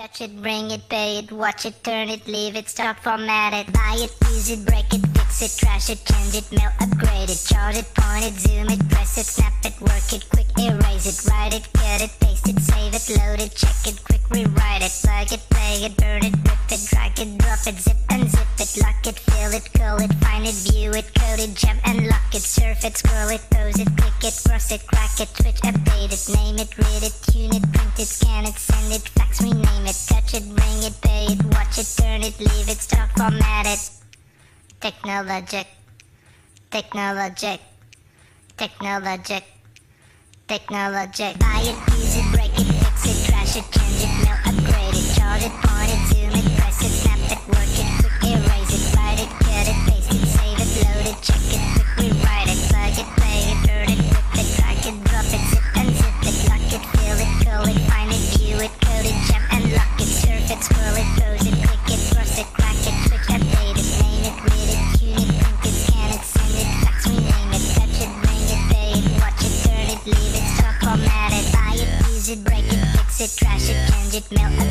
Touch it, bring it, pay it, watch it, turn it, leave it, start, format it. Buy it, use it, break it, fix it, trash it, change it, mail, upgrade it. Chart it, point it, zoom it, press it, snap it, work it, quick erase it. Write it, cut it, paste it, save it, load it, check it, quick rewrite it. Plug it, play it, burn it, rip it, drag it, drop it, zip and zip it. Lock it, fill it, call it, find it, view it, code it, jump and lock it. Surf it, scroll it, pose it, click it, cross it, crack it, switch, update it. Name it, read it, tune it, print it, scan it, send it, fax, rename it. Touch it, bring it, pay it, watch it, turn it, leave it, start, format it. Technologic, technologic, technologic, technologic. Buy it, use it, break it, fix it, trash it, change it, mail, upgrade it. Chart it, point it, zoom it, press it, snap it, work it, quick erase it. Write it, cut it, paste it, save it, load it, check it, quick rewrite it. Plug it, play it, burn it, rip it, drag it, drop it, zip and zip it. Lock it, fill it, call it, find it, view it, code it, jump and lock it. Surf it, scroll it, pose it, click it, cross it, crack it, switch, update it. Name it, read it, tune it, print it, scan it, send it, fax, rename it. Touch it, bring it, pay it, watch it, turn it, leave it, start, format it. Buy it, use it, break it, fix it, trash it, change it, mail,